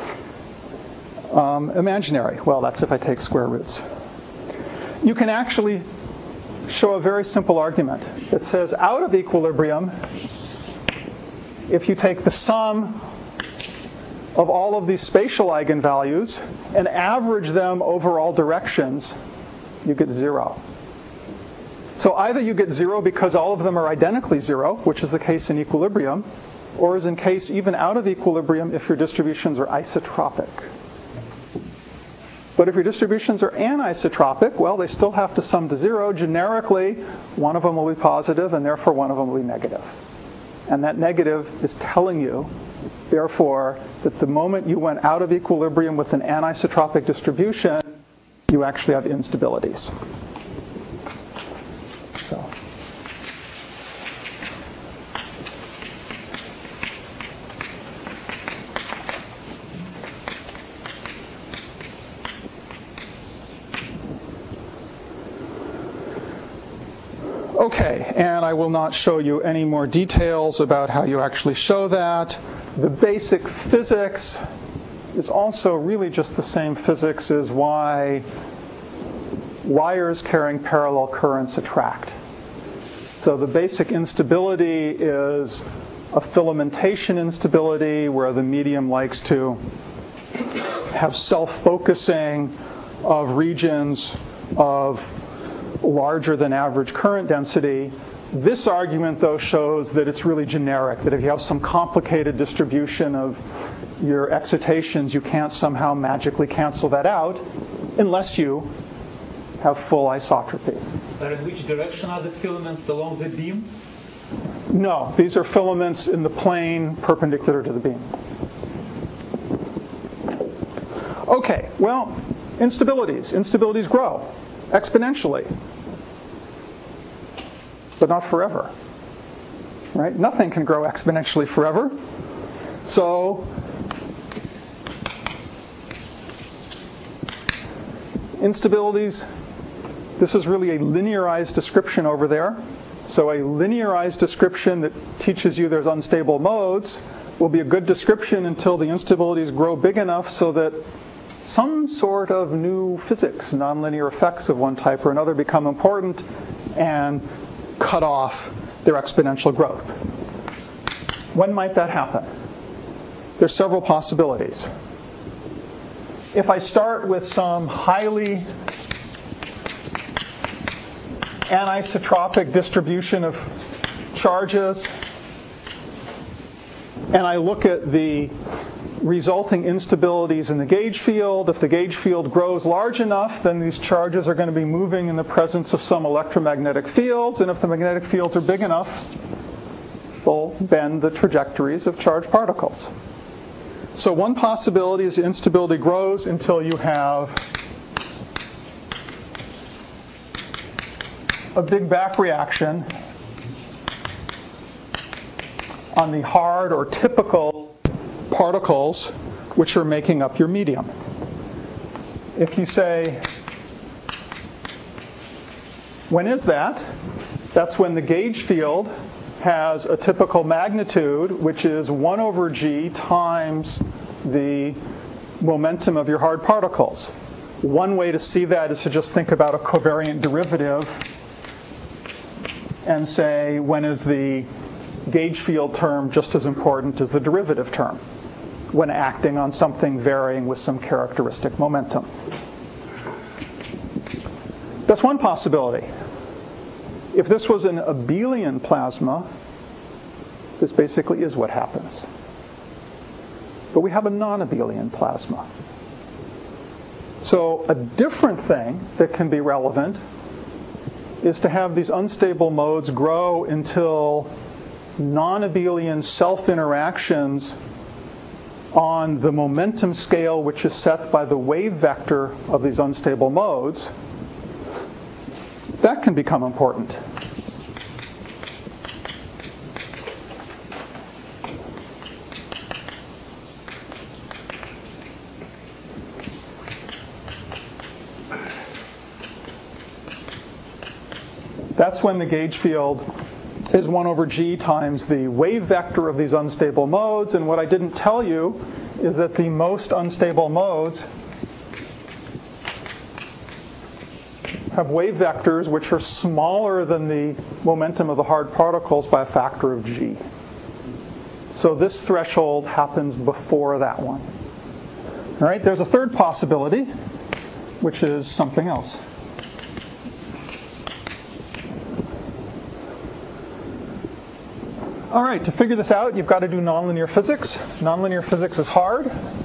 imaginary. Well, that's if I take square roots. You can actually show a very simple argument that says out of equilibrium, if you take the sum of all of these spatial eigenvalues and average them over all directions, you get 0. So either you get 0 because all of them are identically 0, which is the case in equilibrium, or is in case even out of equilibrium if your distributions are isotropic. But if your distributions are anisotropic, well, they still have to sum to 0. Generically, one of them will be positive, and therefore one of them will be negative. And that negative is telling you, therefore, that the moment you went out of equilibrium with an anisotropic distribution, you actually have instabilities. So. Okay, and I will not show you any more details about how you actually show that. The basic physics is also really just the same physics as why wires carrying parallel currents attract. So the basic instability is a filamentation instability where the medium likes to have self-focusing of regions of larger than average current density. This argument, though, shows that it's really generic, that if you have some complicated distribution of your excitations, you can't somehow magically cancel that out unless you have full isotropy. But in which direction are the filaments along the beam? No, these are filaments in the plane perpendicular to the beam. Okay, well, instabilities. Instabilities grow exponentially. but not forever. Right? Nothing can grow exponentially forever. So instabilities, this is really a linearized description over there. So a linearized description that teaches you there's unstable modes will be a good description until the instabilities grow big enough so that some sort of new physics, nonlinear effects of one type or another become important and cut off their exponential growth. When might that happen? There's several possibilities. If I start with some highly anisotropic distribution of charges, and I look at the resulting instabilities in the gauge field, if the gauge field grows large enough, then these charges are going to be moving in the presence of some electromagnetic fields, and if the magnetic fields are big enough, they'll bend the trajectories of charged particles. So one possibility is the instability grows until you have a big back reaction on the hard or typical particles which are making up your medium. If you say, when is that? That's when the gauge field has a typical magnitude, which is 1 over g times the momentum of your hard particles. One way to see that is to just think about a covariant derivative and say, when is the gauge field term just as important as the derivative term when acting on something varying with some characteristic momentum? That's one possibility. If this was an abelian plasma, this basically is what happens. But we have a non-abelian plasma. So a different thing that can be relevant is to have these unstable modes grow until non-abelian self-interactions on the momentum scale, which is set by the wave vector of these unstable modes. That can become important. That's when the gauge field is 1 over g times the wave vector of these unstable modes. And what I didn't tell you is that the most unstable modes have wave vectors which are smaller than the momentum of the hard particles by a factor of g. So this threshold happens before that one. All right, there's a third possibility, which is something else. All right, to figure this out, you've got to do nonlinear physics. Nonlinear physics is hard.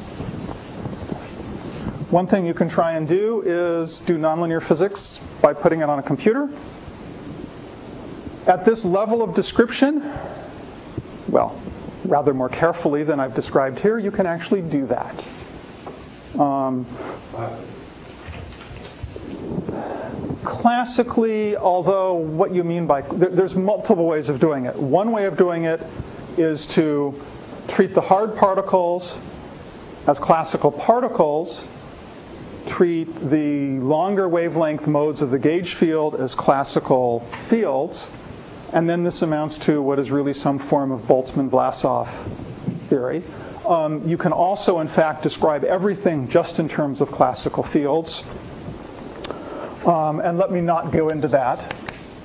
One thing you can try and do is do nonlinear physics by putting it on a computer. At this level of description, well, rather more carefully than I've described here, you can actually do that. Classically, although what you mean by, there's multiple ways of doing it. One way of doing it is to treat the hard particles as classical particles, treat the longer wavelength modes of the gauge field as classical fields, and then this amounts to what is really some form of Boltzmann-Vlasov theory. You can also, in fact, describe everything just in terms of classical fields. And let me not go into that.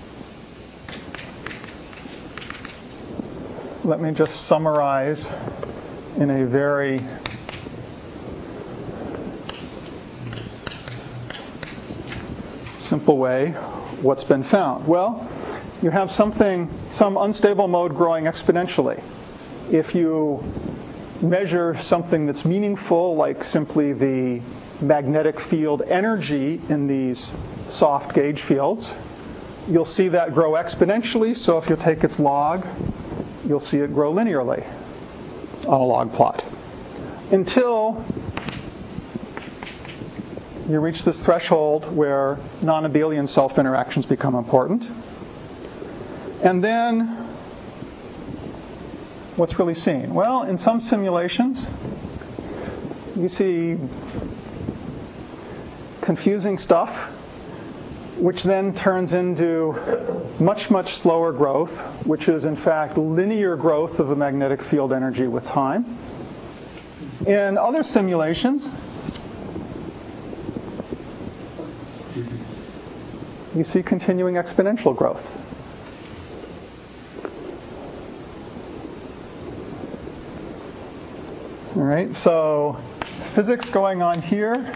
Let me just summarize in a very simple way what's been found. Well, you have some unstable mode growing exponentially. If you measure something that's meaningful, like simply the magnetic field energy in these soft gauge fields, you'll see that grow exponentially. So if you take its log, you'll see it grow linearly on a log plot until you reach this threshold where non-abelian self-interactions become important. And then, what's really seen? Well, in some simulations, you see confusing stuff, which then turns into much, much slower growth, which is in fact linear growth of the magnetic field energy with time. In other simulations, you see continuing exponential growth. All right, so physics going on here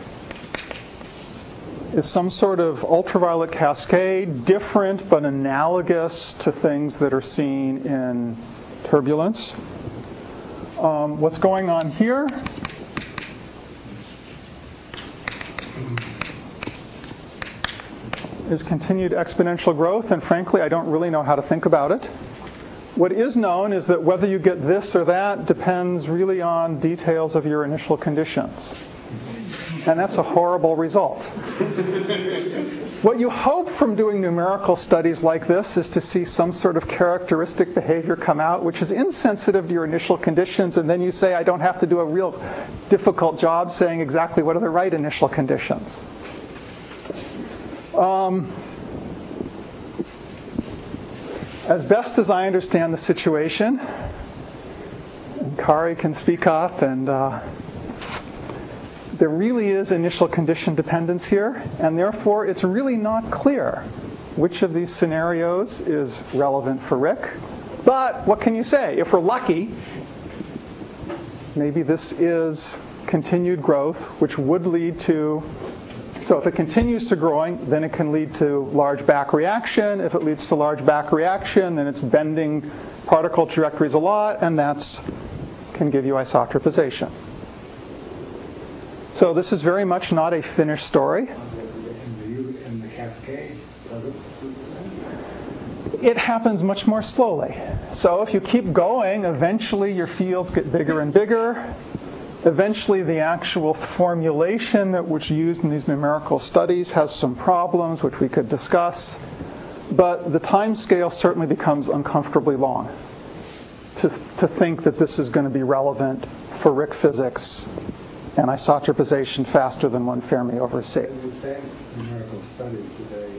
is some sort of ultraviolet cascade, different but analogous to things that are seen in turbulence. What's going on here is continued exponential growth, and frankly, I don't really know how to think about it. What is known is that whether you get this or that depends really on details of your initial conditions. And that's a horrible result. What you hope from doing numerical studies like this is to see some sort of characteristic behavior come out which is insensitive to your initial conditions, and then you say, I don't have to do a real difficult job saying exactly what are the right initial conditions. As best as I understand the situation, and Kari can speak up, and there really is initial condition dependence here, and therefore it's really not clear which of these scenarios is relevant for Rick. But what can you say? If we're lucky, maybe this is continued growth, which would lead to, so if it continues to growing, then it can lead to large back reaction. If it leads to large back reaction, then it's bending particle trajectories a lot, and that's can give you isotropization. So this is very much not a finished story. In the cascade, does it do the same? It happens much more slowly. So if you keep going, eventually your fields get bigger and bigger. Eventually the actual formulation that was used in these numerical studies has some problems, which we could discuss. But the time scale certainly becomes uncomfortably long to think that this is going to be relevant for Rick physics and isotropization faster than 1 Fermi over C. The same numerical studies today.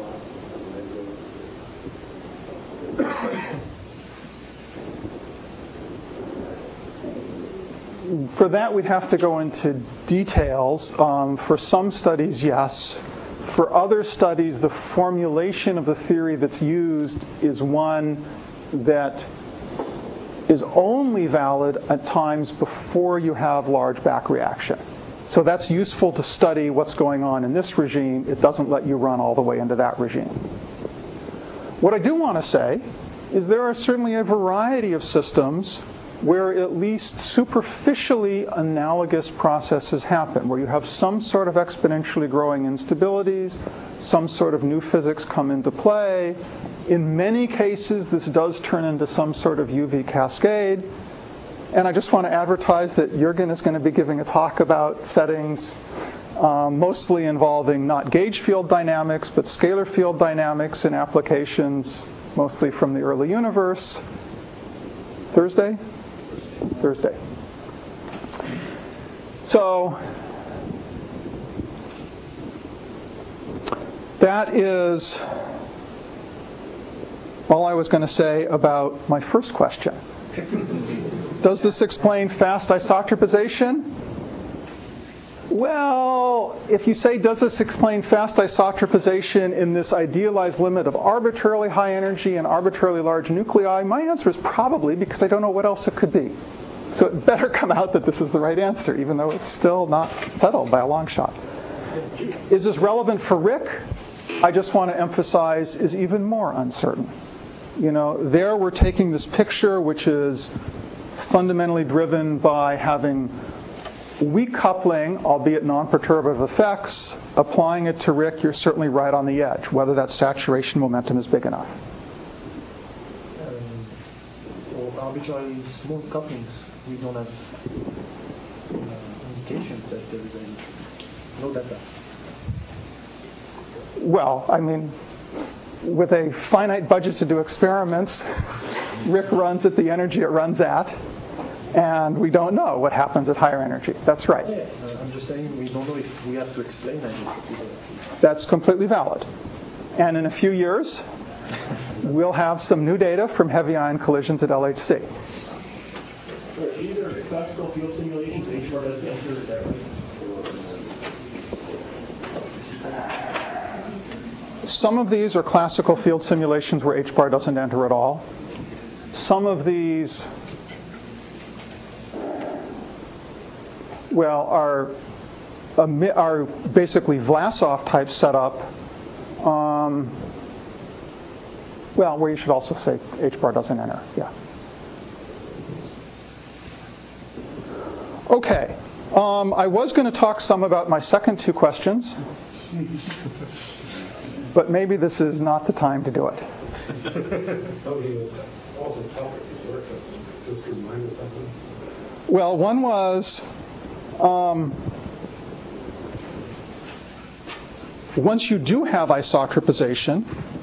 For that, we'd have to go into details. For some studies, yes. For other studies, the formulation of the theory that's used is one that is only valid at times before you have large back reaction. So that's useful to study what's going on in this regime. It doesn't let you run all the way into that regime. What I do want to say is there are certainly a variety of systems where at least superficially analogous processes happen, where you have some sort of exponentially growing instabilities, some sort of new physics come into play. In many cases, this does turn into some sort of UV cascade. And I just want to advertise that Jürgen is going to be giving a talk about settings mostly involving not gauge field dynamics, but scalar field dynamics in applications mostly from the early universe. Thursday. So that is all I was going to say about my first question. Does this explain fast isotropization? Well, if you say, does this explain fast isotropization in this idealized limit of arbitrarily high energy and arbitrarily large nuclei, my answer is probably, because I don't know what else it could be. So it better come out that this is the right answer, even though it's still not settled by a long shot. Is this relevant for Rick? I just want to emphasize is even more uncertain. You know, there we're taking this picture which is fundamentally driven by having weak coupling, albeit non-perturbative effects. Applying it to Rick, you're certainly right on the edge, whether that saturation momentum is big enough. For arbitrarily smooth couplings, we don't have indication that there is no data. Well, I mean, with a finite budget to do experiments, RHIC runs at the energy it runs at, and we don't know what happens at higher energy. That's right. Yeah, I'm just saying we don't know if we have to explain that. That's completely valid. And in a few years, we'll have some new data from heavy ion collisions at LHC. These are classical field simulations. H-bar doesn't enter, is that right? Some of these are classical field simulations where H-bar doesn't enter at all. Some of these, well, are basically Vlasov type setup. Well, where you should also say H-bar doesn't enter. Yeah. Okay. I was going to talk some about my second two questions, but maybe this is not the time to do it. Well, one was once you do have isotropization,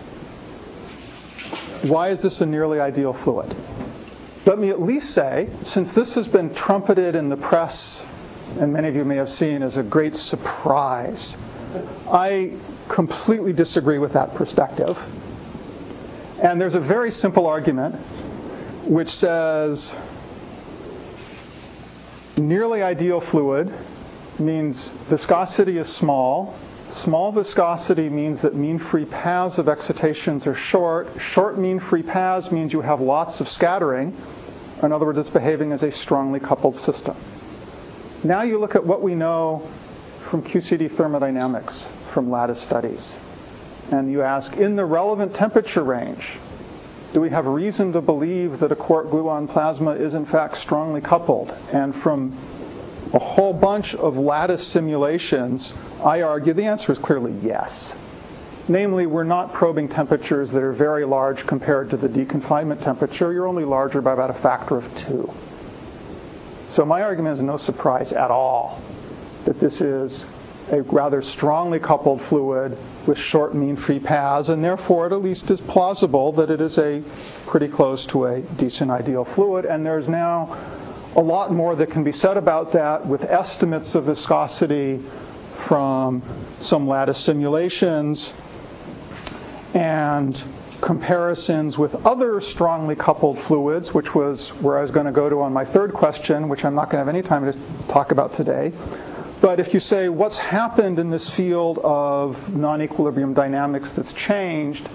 why is this a nearly ideal fluid? Let me at least say, since this has been trumpeted in the press, and many of you may have seen as a great surprise, I completely disagree with that perspective. And there's a very simple argument which says nearly ideal fluid means viscosity is small. Small viscosity means that mean free paths of excitations are short. Short mean free paths means you have lots of scattering. In other words, it's behaving as a strongly coupled system. Now you look at what we know from QCD thermodynamics, from lattice studies, and you ask, in the relevant temperature range, do we have reason to believe that a quark gluon plasma is in fact strongly coupled? And from a whole bunch of lattice simulations, I argue the answer is clearly yes. Namely, we're not probing temperatures that are very large compared to the deconfinement temperature. You're only larger by about a factor of 2. So my argument is no surprise at all that this is a rather strongly coupled fluid with short mean free paths, and therefore it at least is plausible that it is a pretty close to a decent ideal fluid. And there's now a lot more that can be said about that with estimates of viscosity from some lattice simulations and comparisons with other strongly coupled fluids, which was where I was going to go to on my third question, which I'm not going to have any time to talk about today. But if you say what's happened in this field of non-equilibrium dynamics that's changed,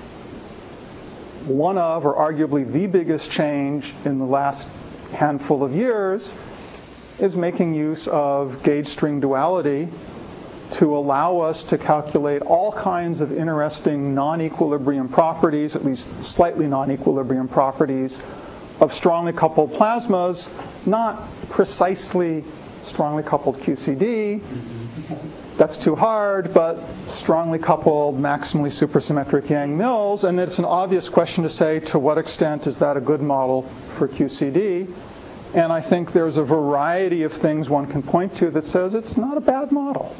one of, or arguably the biggest change in the last handful of years is making use of gauge string duality to allow us to calculate all kinds of interesting non-equilibrium properties, at least slightly non-equilibrium properties, of strongly coupled plasmas, not precisely strongly coupled QCD. That's too hard, but strongly coupled, maximally supersymmetric Yang-Mills. And it's an obvious question to say, to what extent is that a good model for QCD? And I think there's a variety of things one can point to that says it's not a bad model.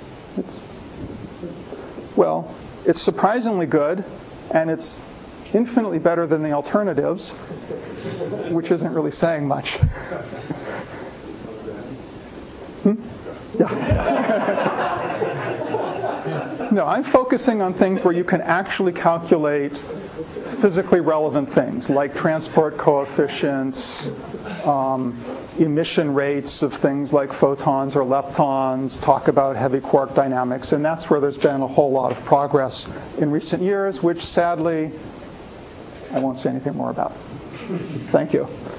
It's surprisingly good, and it's infinitely better than the alternatives, which isn't really saying much. Yeah. No, I'm focusing on things where you can actually calculate physically relevant things, like transport coefficients, emission rates of things like photons or leptons, talk about heavy quark dynamics, and that's where there's been a whole lot of progress in recent years, which sadly I won't say anything more about. Thank you.